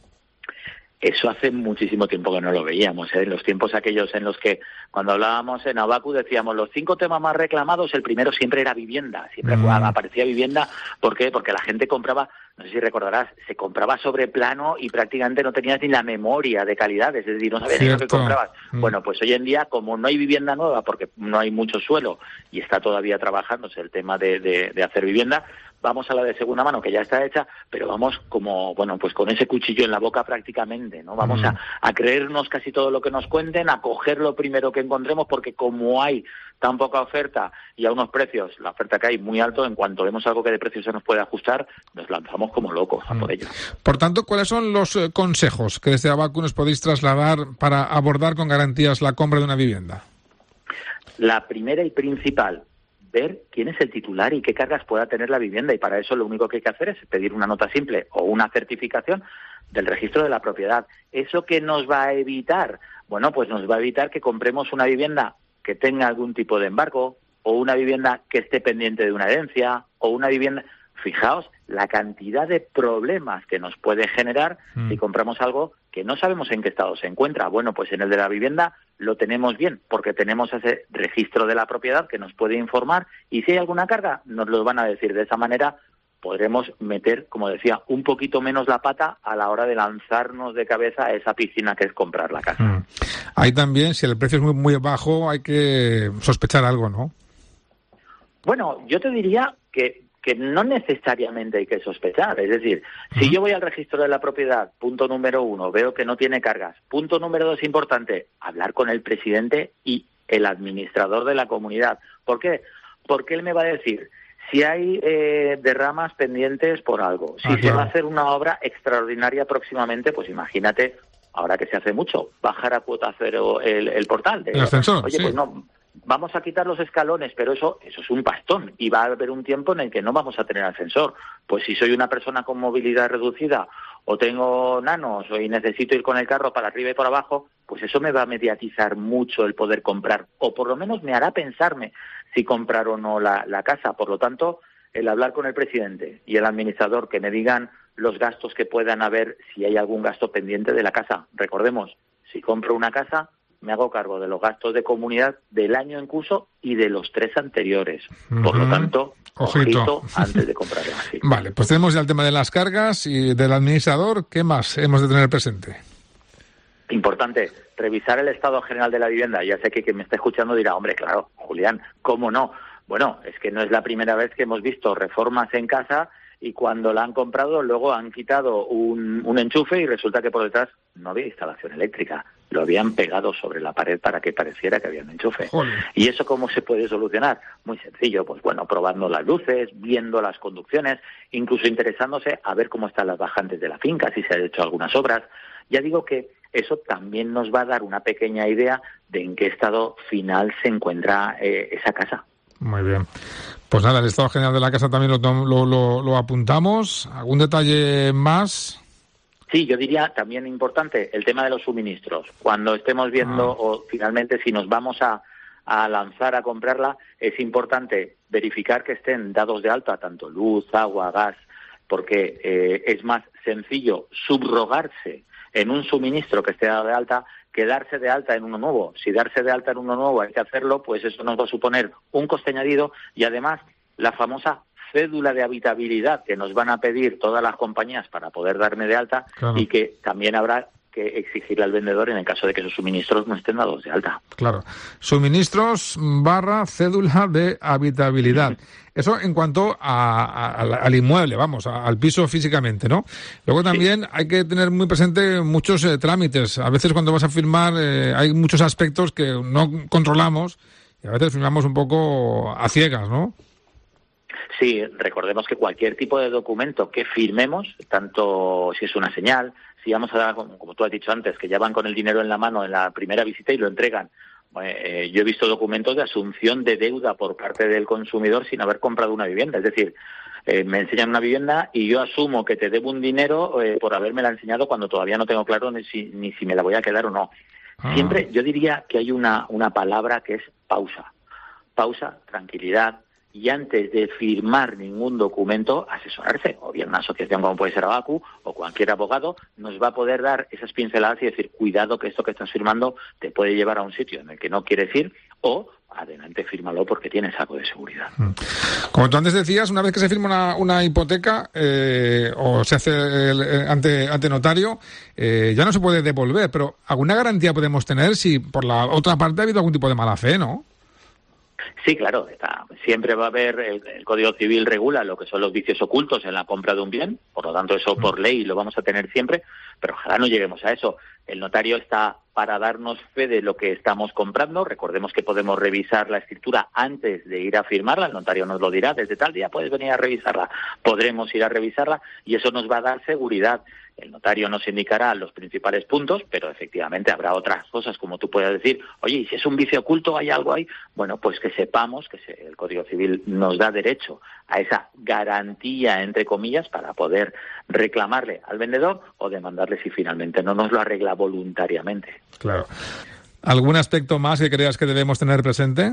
Eso hace muchísimo tiempo que no lo veíamos, ¿eh? En los tiempos aquellos en los que cuando hablábamos en Abacu decíamos los 5 temas más reclamados, el primero siempre era vivienda, siempre aparecía vivienda. ¿Por qué? Porque la gente compraba, no sé si recordarás, se compraba sobre plano y prácticamente no tenías ni la memoria de calidad, es decir, no sabías ni lo que comprabas. Bueno, pues hoy en día, como no hay vivienda nueva porque no hay mucho suelo y está todavía trabajándose el tema de hacer vivienda, vamos a la de segunda mano, que ya está hecha, pero vamos como, bueno, pues con ese cuchillo en la boca prácticamente, ¿no? Vamos a creernos casi todo lo que nos cuenten, a coger lo primero que encontremos, porque como hay tan poca oferta y a unos precios, la oferta que hay muy alto, en cuanto vemos algo que de precio se nos puede ajustar, nos lanzamos como locos a por ello. Por tanto, ¿cuáles son los consejos que desde Abacu nos podéis trasladar para abordar con garantías la compra de una vivienda? La primera y principal, ver quién es el titular y qué cargas pueda tener la vivienda, y para eso lo único que hay que hacer es pedir una nota simple o una certificación del registro de la propiedad. ¿Eso qué nos va a evitar? Bueno, pues nos va a evitar que compremos una vivienda que tenga algún tipo de embargo, o una vivienda que esté pendiente de una herencia, o una vivienda... Fijaos la cantidad de problemas que nos puede generar si compramos algo que no sabemos en qué estado se encuentra. Bueno, pues en el de la vivienda lo tenemos bien, porque tenemos ese registro de la propiedad que nos puede informar, y si hay alguna carga, nos lo van a decir. De esa manera podremos meter, como decía, un poquito menos la pata a la hora de lanzarnos de cabeza a esa piscina que es comprar la casa. Ahí también, si el precio es muy, muy bajo, hay que sospechar algo, ¿no? Bueno, yo te diría que no necesariamente hay que sospechar. Es decir, si yo voy al registro de la propiedad, punto número 1, veo que no tiene cargas. Punto número 2, importante, hablar con el presidente y el administrador de la comunidad. ¿Por qué? Porque él me va a decir si hay derramas pendientes por algo, si se va a hacer una obra extraordinaria próximamente, pues imagínate, ahora que se hace mucho, bajar a cuota cero el portal. El ascensor, oye, pues no... Vamos a quitar los escalones, pero eso es un pastón, y va a haber un tiempo en el que no vamos a tener ascensor. Pues si soy una persona con movilidad reducida o tengo nanos y necesito ir con el carro para arriba y por abajo, pues eso me va a mediatizar mucho el poder comprar, o por lo menos me hará pensarme si comprar o no la casa. Por lo tanto, el hablar con el presidente y el administrador, que me digan los gastos que puedan haber, si hay algún gasto pendiente de la casa. Recordemos, si compro una casa, me hago cargo de los gastos de comunidad del año en curso y de los 3 anteriores. Por lo tanto, ojito antes de comprarla. Sí. Vale, pues tenemos ya el tema de las cargas y del administrador. ¿Qué más hemos de tener presente? Importante, revisar el estado general de la vivienda. Ya sé que quien me está escuchando dirá, hombre, claro, Julián, ¿cómo no? Bueno, es que no es la primera vez que hemos visto reformas en casa y cuando la han comprado luego han quitado un enchufe y resulta que por detrás no había instalación eléctrica. Lo habían pegado sobre la pared para que pareciera que había un enchufe. Joder. ¿Y eso cómo se puede solucionar? Muy sencillo, pues bueno, probando las luces, viendo las conducciones, incluso interesándose a ver cómo están las bajantes de la finca, si se han hecho algunas obras. Ya digo que eso también nos va a dar una pequeña idea de en qué estado final se encuentra esa casa. Muy bien. Pues nada, el estado general de la casa también lo apuntamos. ¿Algún detalle más? Sí, yo diría también importante el tema de los suministros. Cuando estemos viendo o finalmente si nos vamos a lanzar a comprarla, es importante verificar que estén dados de alta tanto luz, agua, gas, porque es más sencillo subrogarse en un suministro que esté dado de alta que darse de alta en uno nuevo. Si darse de alta en uno nuevo hay que hacerlo, pues eso nos va a suponer un coste añadido y además la famosa cédula de habitabilidad que nos van a pedir todas las compañías para poder darme de alta, claro, y que también habrá que exigirle al vendedor en el caso de que esos suministros no estén dados de alta. Claro. Suministros / cédula de habitabilidad. Eso en cuanto al inmueble, vamos, al piso físicamente, ¿no? Luego también hay que tener muy presente muchos trámites. A veces cuando vas a firmar hay muchos aspectos que no controlamos y a veces firmamos un poco a ciegas, ¿no? Sí, recordemos que cualquier tipo de documento que firmemos, tanto si es una señal, si vamos a dar, como tú has dicho antes, que ya van con el dinero en la mano en la primera visita y lo entregan. Yo he visto documentos de asunción de deuda por parte del consumidor sin haber comprado una vivienda. Es decir, me enseñan una vivienda y yo asumo que te debo un dinero por habérmela enseñado cuando todavía no tengo claro ni si me la voy a quedar o no. Siempre yo diría que hay una palabra que es pausa. Pausa, tranquilidad. Y antes de firmar ningún documento, asesorarse, o bien una asociación como puede ser Abacu, o cualquier abogado, nos va a poder dar esas pinceladas y decir, cuidado que esto que estás firmando te puede llevar a un sitio en el que no quieres ir, o adelante fírmalo porque tienes algo de seguridad. Como tú antes decías, una vez que se firma una hipoteca o se hace ante notario, ya no se puede devolver, pero ¿alguna garantía podemos tener si por la otra parte ha habido algún tipo de mala fe, no? Sí, claro, siempre va a haber, el Código Civil regula lo que son los vicios ocultos en la compra de un bien, por lo tanto eso por ley lo vamos a tener siempre, pero ojalá no lleguemos a eso. El notario está para darnos fe de lo que estamos comprando. Recordemos que podemos revisar la escritura antes de ir a firmarla, el notario nos lo dirá, desde tal día puedes venir a revisarla, podremos ir a revisarla y eso nos va a dar seguridad. El notario nos indicará los principales puntos, pero efectivamente habrá otras cosas, como tú puedas decir, oye, ¿y si es un vicio oculto, hay algo ahí? Bueno, pues que sepamos que el Código Civil nos da derecho a esa garantía, entre comillas, para poder reclamarle al vendedor o demandarle si finalmente no nos lo arregla voluntariamente. Claro. ¿Algún aspecto más que creas que debemos tener presente?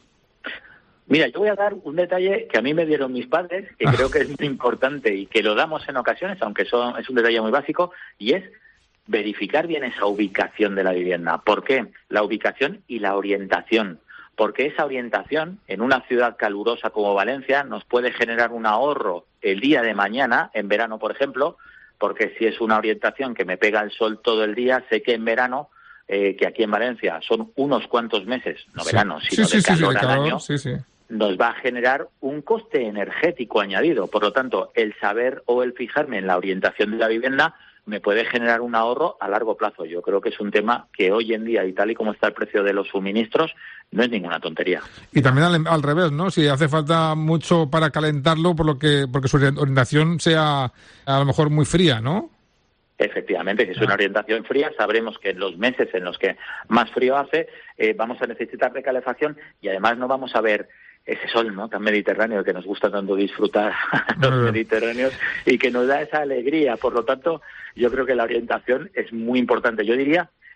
Mira, yo voy a dar un detalle que a mí me dieron mis padres, que creo que es muy importante y que lo damos en ocasiones, aunque es un detalle muy básico, y es verificar bien esa ubicación de la vivienda. ¿Por qué? La ubicación y la orientación. Porque esa orientación, en una ciudad calurosa como Valencia, nos puede generar un ahorro el día de mañana, en verano, por ejemplo, porque si es una orientación que me pega el sol todo el día, sé que en verano, que aquí en Valencia son unos cuantos meses, no verano, sino de calor al año, nos va a generar un coste energético añadido. Por lo tanto, el saber o el fijarme en la orientación de la vivienda me puede generar un ahorro a largo plazo. Yo creo que es un tema que hoy en día, y tal y como está el precio de los suministros, no es ninguna tontería. Y también al revés, ¿no? Si hace falta mucho para calentarlo, porque su orientación sea a lo mejor muy fría, ¿no? Efectivamente, si es una orientación fría, sabremos que en los meses en los que más frío hace, vamos a necesitar de calefacción y además no vamos a ver ese sol, ¿no?, tan mediterráneo que nos gusta tanto disfrutar a los mediterráneos y que nos da esa alegría. Por lo tanto, yo creo que la orientación es muy importante. Yo diría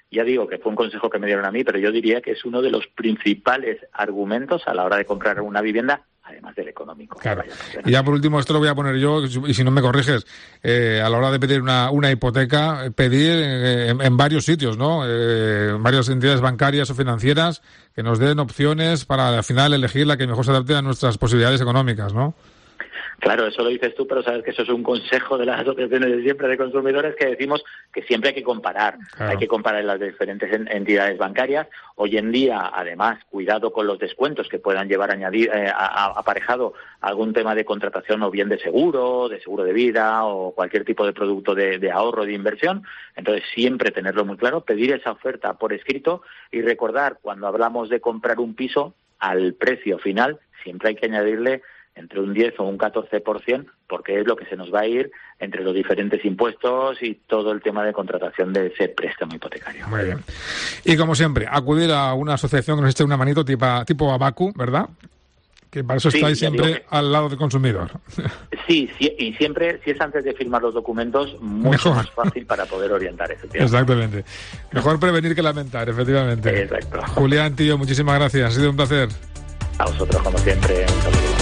Ya digo que fue un consejo que me dieron a mí, pero yo diría que es uno de los principales argumentos a la hora de comprar una vivienda, además del económico. Claro. Y ya por último, esto lo voy a poner yo, y si no me corriges, a la hora de pedir una hipoteca, pedir en varios sitios, ¿no? Varias entidades bancarias o financieras que nos den opciones para al final elegir la que mejor se adapte a nuestras posibilidades económicas, ¿no? Claro, eso lo dices tú, pero sabes que eso es un consejo de las asociaciones de siempre de consumidores, que decimos que siempre hay que comparar. Claro. Hay que comparar las diferentes entidades bancarias. Hoy en día, además, cuidado con los descuentos que puedan llevar aparejado algún tema de contratación, o bien de seguro de vida, o cualquier tipo de producto de ahorro, de inversión. Entonces, siempre tenerlo muy claro, pedir esa oferta por escrito y recordar, cuando hablamos de comprar un piso, al precio final siempre hay que añadirle entre un 10 o un 14%, porque es lo que se nos va a ir entre los diferentes impuestos y todo el tema de contratación de ese préstamo hipotecario. Muy bien. Y como siempre, acudir a una asociación que nos eche una manito tipo Abacu, ¿verdad? Que para eso estáis siempre al lado del consumidor. Sí, y siempre, si es antes de firmar los documentos, mucho más fácil para poder orientar, efectivamente. Exactamente. Mejor prevenir que lamentar, efectivamente. Exacto. Julián, tío, muchísimas gracias. Ha sido un placer. A vosotros, como siempre, un saludo.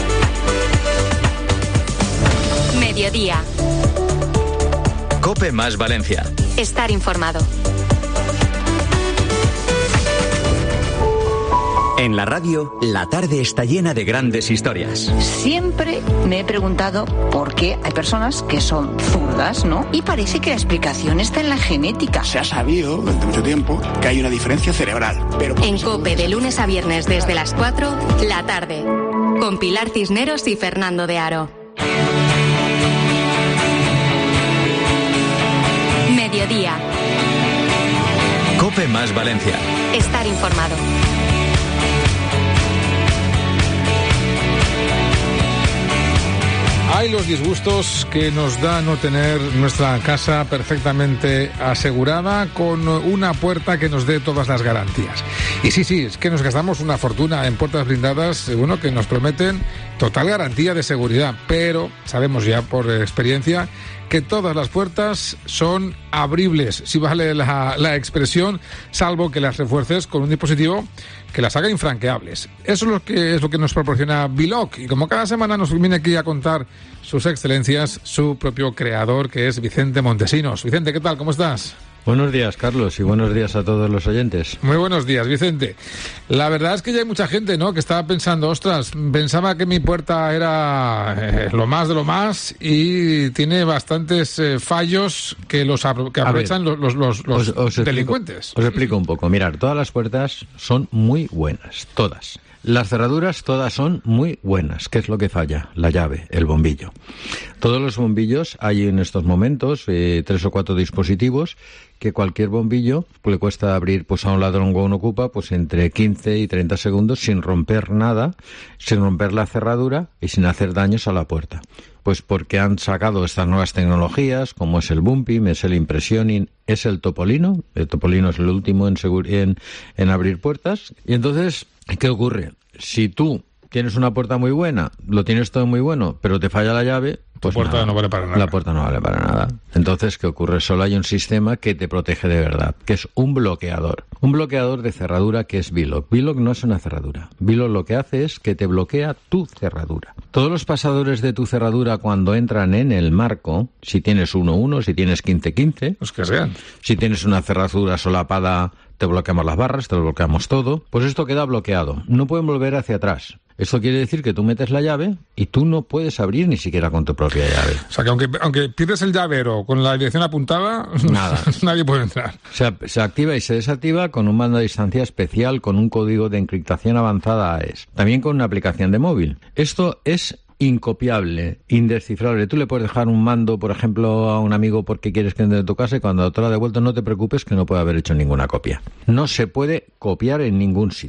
Mediodía. COPE más Valencia. Estar informado. En la radio, la tarde está llena de grandes historias. Siempre me he preguntado por qué hay personas que son zurdas, ¿no? Y parece que la explicación está en la genética. Se ha sabido durante mucho tiempo que hay una diferencia cerebral. Pero en COPE, de lunes a viernes desde las 4, la tarde. Con Pilar Cisneros y Fernando de Aro. Mediodía. COPE más Valencia. Estar informado. Hay los disgustos que nos da no tener nuestra casa perfectamente asegurada con una puerta que nos dé todas las garantías. Y sí, es que nos gastamos una fortuna en puertas blindadas, bueno, que nos prometen total garantía de seguridad, pero sabemos ya por experiencia que todas las puertas son abribles, si vale la expresión, salvo que las refuerces con un dispositivo que las haga infranqueables. Eso es lo que nos proporciona Biloc, y como cada semana nos viene aquí a contar sus excelencias, su propio creador, que es Vicente Montesinos. Vicente, ¿qué tal? ¿Cómo estás? Buenos días, Carlos, y buenos días a todos los oyentes. Muy buenos días, Vicente. La verdad es que ya hay mucha gente, ¿no?, que estaba pensando, pensaba que mi puerta era lo más de lo más, y tiene bastantes fallos que aprovechan los delincuentes. Os explico un poco. Mirad, todas las puertas son muy buenas, todas. Las cerraduras todas son muy buenas. ¿Qué es lo que falla? La llave, el bombillo. Todos los bombillos, hay en estos momentos 3 o 4 dispositivos que cualquier bombillo le cuesta abrir a un ladrón o un ocupa entre 15 y 30 segundos sin romper nada, sin romper la cerradura y sin hacer daños a la puerta. Pues porque han sacado estas nuevas tecnologías, como es el bumping, es el impressioning, es el topolino. El topolino es el último en abrir puertas. Y entonces, ¿qué ocurre? Si tú tienes una puerta muy buena, lo tienes todo muy bueno, pero te falla la llave, pues la puerta no vale para nada. La puerta no vale para nada. Entonces, ¿qué ocurre? Solo hay un sistema que te protege de verdad, que es un bloqueador. Un bloqueador de cerradura que es Biloc. Biloc no es una cerradura. Biloc lo que hace es que te bloquea tu cerradura. Todos los pasadores de tu cerradura, cuando entran en el marco, si tienes 1-1, si tienes 15-15, los que sean. Si tienes una cerradura solapada, te bloqueamos las barras, te lo bloqueamos todo, pues esto queda bloqueado. No pueden volver hacia atrás. Esto quiere decir que tú metes la llave y tú no puedes abrir ni siquiera con tu propia llave. O sea, que aunque pierdes el llavero con la dirección apuntada, nada, nadie puede entrar. Se activa y se desactiva con un mando a distancia especial, con un código de encriptación avanzada AES. También con una aplicación de móvil. Esto es incopiable, indescifrable. Tú le puedes dejar un mando, por ejemplo, a un amigo porque quieres que entre en tu casa, y cuando te lo ha devuelto no te preocupes, que no puede haber hecho ninguna copia. No se puede copiar en ningún sitio.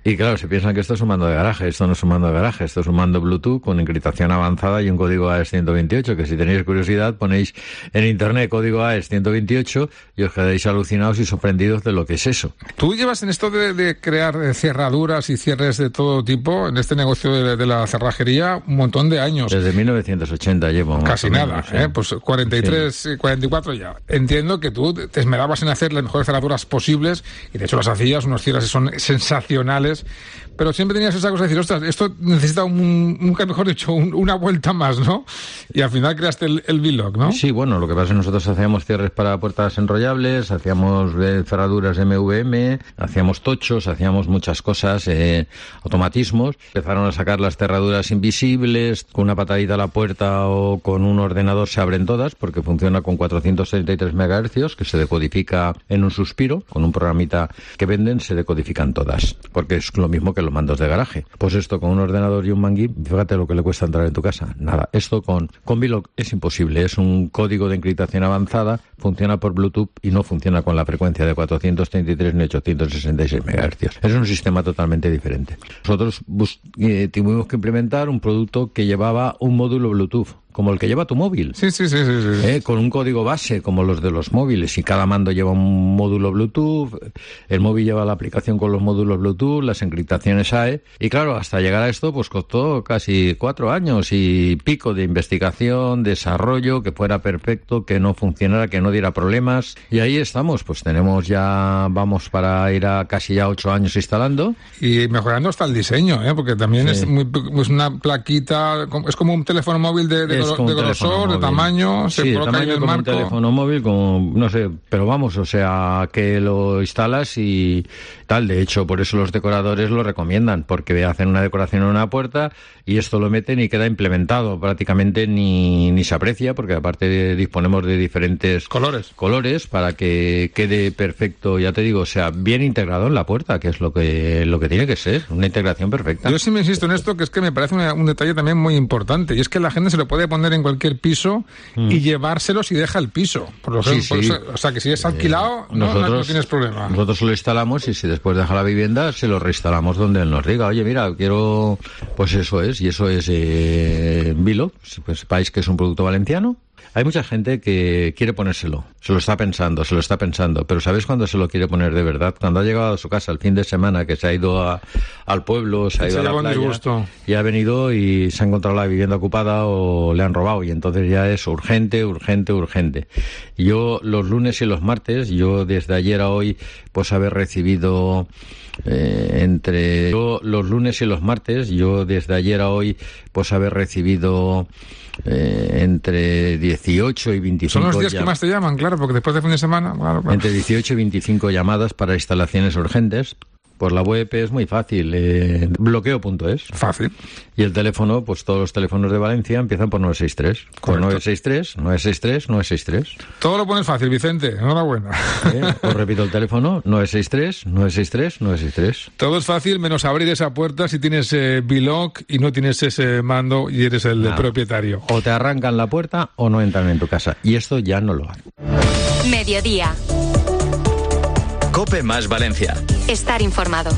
Y claro, se piensan que esto es un mando de garaje. Esto no es un mando de garaje, esto es un mando Bluetooth con encriptación avanzada y un código AES 128, que si tenéis curiosidad ponéis en internet código AES 128 y os quedaréis alucinados y sorprendidos de lo que es eso. ¿Tú llevas en esto de crear cerraduras y cierres de todo tipo, en este negocio de la cerrajería, un montón de años? Desde 1980 llevo. Casi nada, menos, sí. Pues 43, sí. 44 ya. Entiendo que tú te esmerabas en hacer las mejores cerraduras posibles y de hecho las hacías, unos cierres que son sensacionales, pero siempre tenías esa cosa de decir, ostras, esto necesita mejor dicho, una vuelta más, ¿no? Y al final creaste el V-Lock, ¿no? Sí, bueno, lo que pasa es que nosotros hacíamos cierres para puertas enrollables, hacíamos cerraduras MVM, hacíamos tochos, hacíamos muchas cosas, automatismos. Empezaron a sacar las cerraduras invisibles, con una patadita a la puerta o con un ordenador se abren todas, porque funciona con 433 MHz, que se decodifica en un suspiro, con un programita que venden, se decodifican todas, porque es lo mismo que los mandos de garaje. Pues esto con un ordenador y un mangui, fíjate lo que le cuesta entrar en tu casa. Nada, esto con V-Lock es imposible, es un código de encriptación avanzada, funciona por Bluetooth y no funciona con la frecuencia de 433 ni 866 MHz. Es un sistema totalmente diferente. Nosotros tuvimos que implementar un producto que llevaba un módulo Bluetooth, como el que lleva tu móvil. Sí. Con un código base, como los de los móviles, y cada mando lleva un módulo Bluetooth, el móvil lleva la aplicación con los módulos Bluetooth, las encriptaciones AE, y claro, hasta llegar a esto, pues costó casi 4 años y pico de investigación, desarrollo, que fuera perfecto, que no funcionara, que no diera problemas, y ahí estamos, pues vamos para ir a casi ya 8 años instalando. Y mejorando hasta el diseño, porque también es una plaquita, es como un teléfono móvil de grosor, de tamaño, se coloca en el marco. Un teléfono móvil, no sé, pero vamos, o sea, que lo instalas y tal. De hecho, por eso los decoradores lo recomiendan, porque hacen una decoración en una puerta y esto lo meten y queda implementado. Prácticamente ni se aprecia, porque aparte disponemos de diferentes colores para que quede perfecto, ya te digo, o sea, bien integrado en la puerta, que es lo que tiene que ser, una integración perfecta. Yo sí me insisto en esto, que es que me parece un detalle también muy importante, y es que la gente se lo puede poner en cualquier piso y llevárselo si deja el piso. Por eso, o sea, que si es alquilado, no tienes problema. Nosotros lo instalamos y si después deja la vivienda, se lo reinstalamos donde él nos diga. Oye, mira, quiero... Pues eso es, y eso es V-Lock, pues sepáis que es un producto valenciano. Hay mucha gente que quiere ponérselo, se lo está pensando, pero ¿sabes cuándo se lo quiere poner de verdad? Cuando ha llegado a su casa el fin de semana, que se ha ido al pueblo, se ha ido a la playa y ha venido y se ha encontrado la vivienda ocupada o le han robado, y entonces ya es urgente. Yo los lunes y los martes, yo desde ayer a hoy, pues haber recibido... entre entre 18 y 25... Son los días que más te llaman, claro, porque después de fin de semana... Claro. Entre 18 y 25 llamadas para instalaciones urgentes. Por la web es muy fácil, bloqueo.es. Fácil. Y el teléfono, pues todos los teléfonos de Valencia empiezan por 963. Por 963. Todo lo pones fácil, Vicente. Enhorabuena. Os repito el teléfono, 963. Todo es fácil, menos abrir esa puerta si tienes V-Lock y no tienes ese mando y eres el propietario. O te arrancan la puerta o no entran en tu casa. Y esto ya no lo hacen. Mediodía. COPE más Valencia. Estar informado.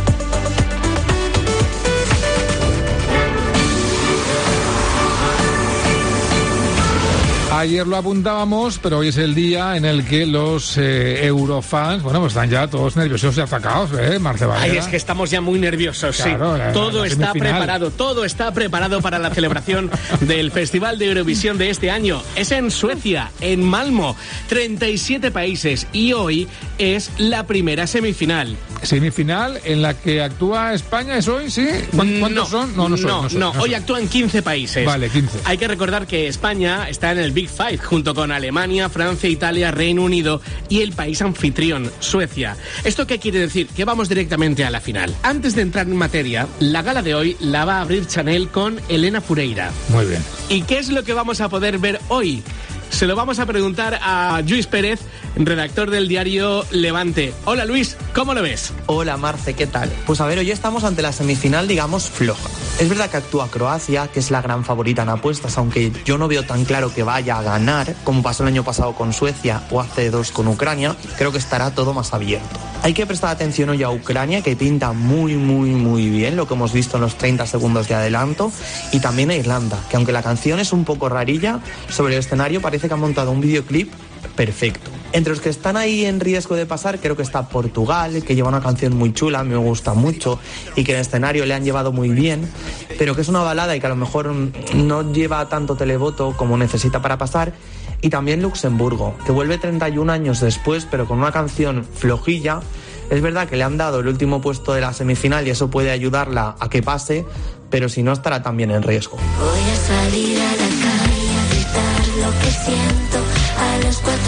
Ayer lo apuntábamos, pero hoy es el día en el que los eurofans, pues están ya todos nerviosos y atacados, Marce Valera. Ay, es que estamos ya muy nerviosos, claro, sí. Todo está preparado para la celebración del Festival de Eurovisión de este año. Es en Suecia, en Malmö, 37 países, y hoy es la primera semifinal. ¿Semifinal en la que actúa España es hoy, sí? ¿Cuántos son? No, hoy actúan 15 países. Vale, 15. Hay que recordar que España está en el Big Five, junto con Alemania, Francia, Italia, Reino Unido y el país anfitrión, Suecia. ¿Esto qué quiere decir? Que vamos directamente a la final. Antes de entrar en materia, la gala de hoy la va a abrir Chanel con Elena Fureira. Muy bien. ¿Y qué es lo que vamos a poder ver hoy? Se lo vamos a preguntar a Luis Pérez, redactor del diario Levante. Hola Luis, ¿cómo lo ves? Hola Marce, ¿qué tal? Pues a ver, hoy estamos ante la semifinal, digamos, floja. Es verdad que actúa Croacia, que es la gran favorita en apuestas, aunque yo no veo tan claro que vaya a ganar, como pasó el año pasado con Suecia o hace 2 con Ucrania. Creo que estará todo más abierto. Hay que prestar atención hoy a Ucrania, que pinta muy bien lo que hemos visto en los 30 segundos de adelanto, y también a Irlanda, que aunque la canción es un poco rarilla, sobre el escenario parece que han montado un videoclip perfecto. Entre los que están ahí en riesgo de pasar, creo que está Portugal, que lleva una canción muy chula, a mí me gusta mucho, y que en el escenario le han llevado muy bien, pero que es una balada y que a lo mejor no lleva tanto televoto como necesita para pasar. Y también Luxemburgo, que vuelve 31 años después, pero con una canción flojilla. Es verdad que le han dado el último puesto de la semifinal y eso puede ayudarla a que pase, pero si no estará también en riesgo. Voy a salir a la calle a gritar lo que siento a los 4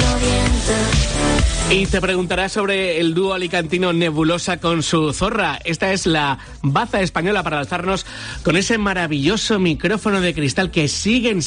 vientos. Y te preguntarás sobre el dúo alicantino Nebulosa con su zorra. Esta es la baza española para alzarnos con ese maravilloso micrófono de cristal que siguen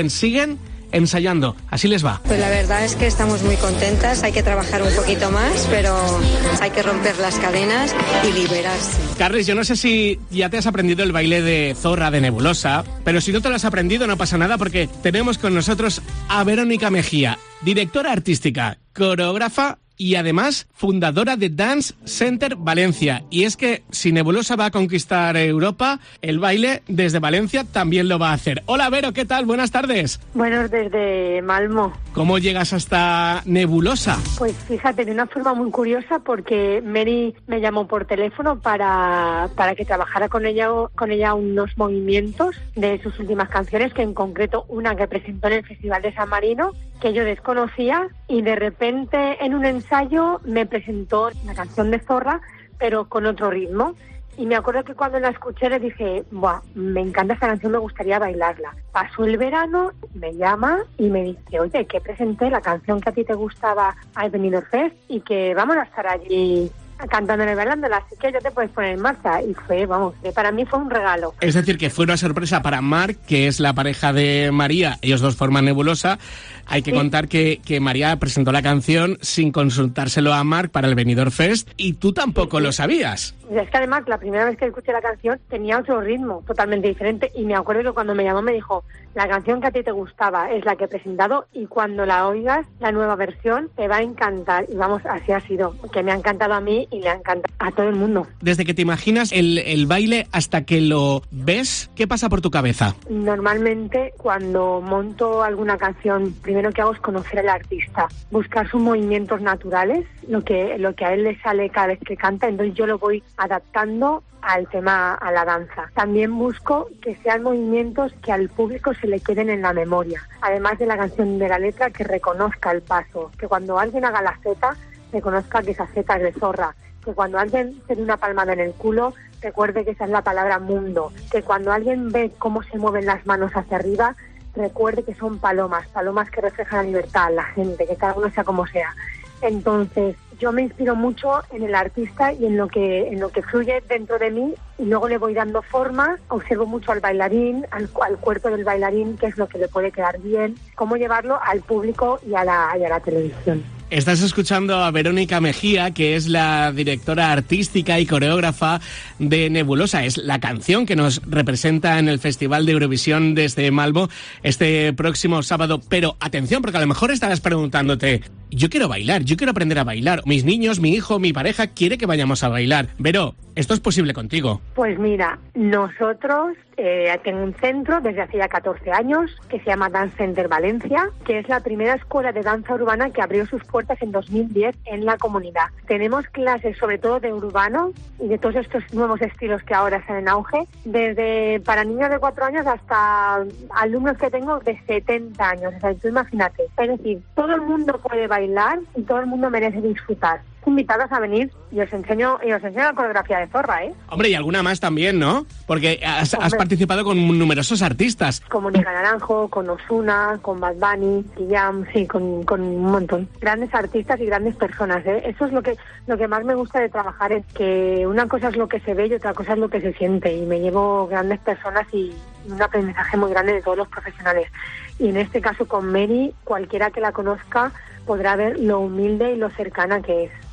ensayando. Así les va. Pues la verdad es que estamos muy contentas, hay que trabajar un poquito más, pero hay que romper las cadenas y liberarse. Carles, yo no sé si ya te has aprendido el baile de zorra de Nebulosa, pero si no te lo has aprendido no pasa nada porque tenemos con nosotros a Verónica Mejía, directora artística, coreógrafa y además fundadora de Dance Center Valencia. Y es que si Nebulosa va a conquistar Europa, el baile desde Valencia también lo va a hacer. Hola Vero, ¿qué tal? Buenas tardes. Bueno, desde Malmo. ¿Cómo llegas hasta Nebulosa? Pues fíjate, de una forma muy curiosa, porque Mary me llamó por teléfono para que trabajara con ella unos movimientos de sus últimas canciones, que en concreto una que presentó en el Festival de San Marino, que yo desconocía, y de repente en un ensayo me presentó la canción de Zorra, pero con otro ritmo. Y me acuerdo que cuando la escuché le dije, ¡buah! Me encanta esta canción, me gustaría bailarla. Pasó el verano, me llama y me dice, oye, que presenté la canción que a ti te gustaba al Benidorm Fest y que vamos a estar allí cantándola y bailándola, así que ya te puedes poner en marcha. Y para mí fue un regalo. Es decir, que fue una sorpresa para Marc, que es la pareja de María. Ellos dos forman Nebulosa. Hay que contar que María presentó la canción sin consultárselo a Marc para el Benidorm Fest y tú tampoco lo sabías. Es que además la primera vez que escuché la canción tenía otro ritmo totalmente diferente, y me acuerdo que cuando me llamó me dijo, la canción que a ti te gustaba es la que he presentado y cuando la oigas, la nueva versión, te va a encantar. Y vamos, así ha sido, que me ha encantado a mí y le ha encantado a todo el mundo. Desde que te imaginas el baile hasta que lo ves, ¿qué pasa por tu cabeza? Normalmente cuando monto alguna canción, primero que hago es conocer al artista, buscar sus movimientos naturales, lo que a él le sale cada vez que canta, entonces yo lo voy adaptando al tema, a la danza. También busco que sean movimientos que al público se le queden en la memoria, además de la canción, de la letra, que reconozca el paso, que cuando alguien haga la zeta, reconozca que esa zeta es de Zorra, que cuando alguien se dé una palmada en el culo, recuerde que esa es la palabra mundo, que cuando alguien ve cómo se mueven las manos hacia arriba, recuerde que son palomas que reflejan la libertad, la gente, que cada uno sea como sea. Entonces, yo me inspiro mucho en el artista y en lo que fluye dentro de mí, y luego le voy dando forma, observo mucho al bailarín, al cuerpo del bailarín, qué es lo que le puede quedar bien, cómo llevarlo al público y a la televisión. Estás escuchando a Verónica Mejía, que es la directora artística y coreógrafa de Nebulosa. Es la canción que nos representa en el Festival de Eurovisión desde Malmo este próximo sábado. Pero atención, porque a lo mejor estarás preguntándote, yo quiero bailar, yo quiero aprender a bailar. Mis niños, mi hijo, mi pareja quiere que vayamos a bailar. Vero, ¿esto es posible contigo? Pues mira, nosotros tengo un centro desde hace ya 14 años que se llama Dance Center Valencia, que es la primera escuela de danza urbana que abrió sus puertas en 2010 en la comunidad. Tenemos clases sobre todo de urbano y de todos estos nuevos estilos que ahora están en auge, desde para niños de 4 años hasta alumnos que tengo de 70 años. O sea, tú imagínate. Es decir, todo el mundo puede bailar y todo el mundo merece disfrutar. Invitadas a venir y os enseño la coreografía de Zorra, ¿eh? Hombre, y alguna más también, ¿no? Porque has participado con numerosos artistas. Con Mónica Naranjo, con Ozuna, con Bad Bunny, Guillem, sí, con un montón. Grandes artistas y grandes personas, ¿eh? Eso es lo que más me gusta de trabajar, es que una cosa es lo que se ve y otra cosa es lo que se siente. Y me llevo grandes personas y un aprendizaje muy grande de todos los profesionales. Y en este caso con Mary, cualquiera que la conozca podrá ver lo humilde y lo cercana que es.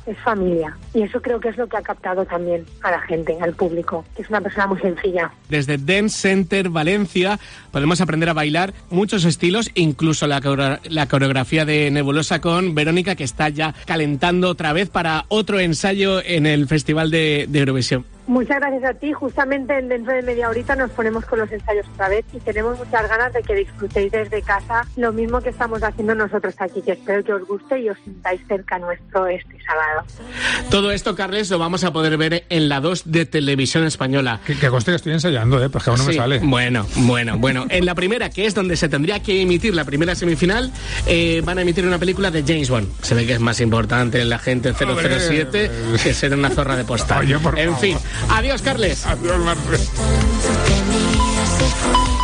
es familia. Y eso creo que es lo que ha captado también a la gente, al público, que es una persona muy sencilla. Desde Dance Center Valencia podemos aprender a bailar muchos estilos, incluso la coreografía de Nebulosa con Verónica, que está ya calentando otra vez para otro ensayo en el Festival de Eurovisión. Muchas gracias a ti. Justamente dentro de media horita nos ponemos con los ensayos otra vez y tenemos muchas ganas de que disfrutéis desde casa lo mismo que estamos haciendo nosotros aquí, que espero que os guste y os sintáis cerca nuestro este sábado. Todo esto, Carles, lo vamos a poder ver en la 2 de Televisión Española. Que conste que estoy ensayando, pues que aún no me sale. Bueno. En la primera, que es donde se tendría que emitir la primera semifinal, van a emitir una película de James Bond. Se ve que es más importante el agente 007 que ser una zorra de postal. En fin. Adiós, Carles. Adiós, Marcos.